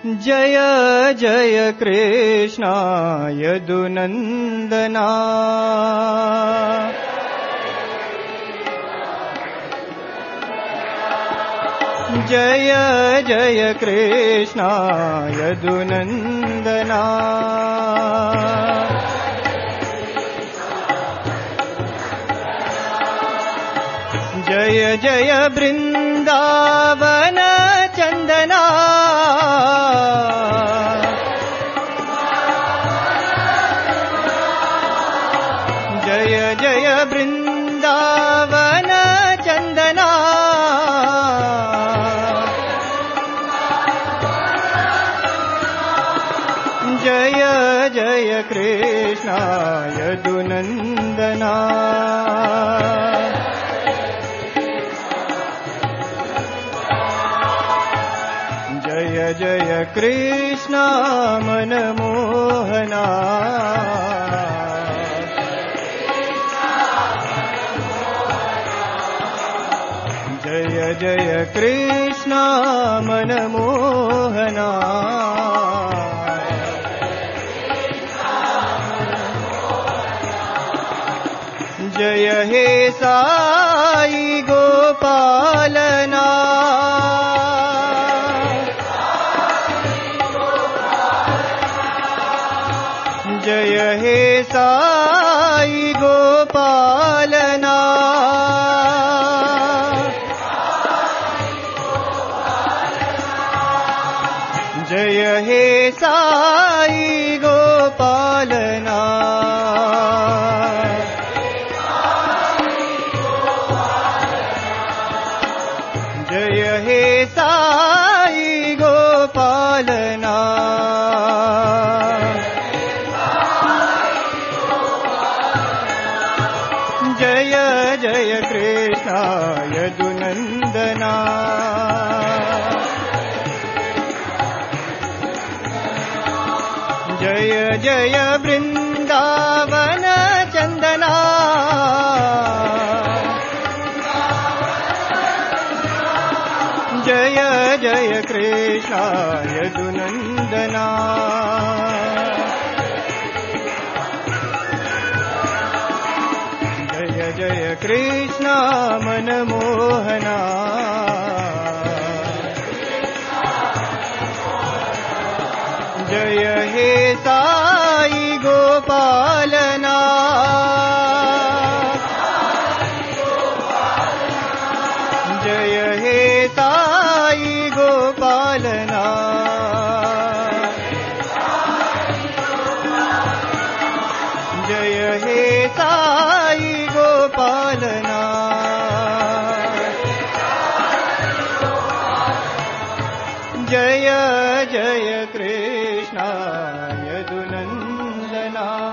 जय जय कृष्ण यदुनन्दना जय जय कृष्ण यदुनन्दना जय जय वृन्दावन चन्दना जय जय वृन्दावन चन्दना जय जय कृष्ण यदुनन्दना जय जय कृष्ण मनमोहना जय जय कृष्ण मनमोहना जय हे साई गोपालना जय हे साई गोपालना जय हे साई गोपालना जय हे साई गोपालना जय जय कृष्ण यदुनन्दना जय जय वृन्दावन चन्दना जय जय कृष्ण यदुनन्दना जय जय कृष्ण मनमोहना जय हे साई गोपालना जय हे साई गोपालना जय हे साई गोपालना जय जय कृष्ण यदुनन्दना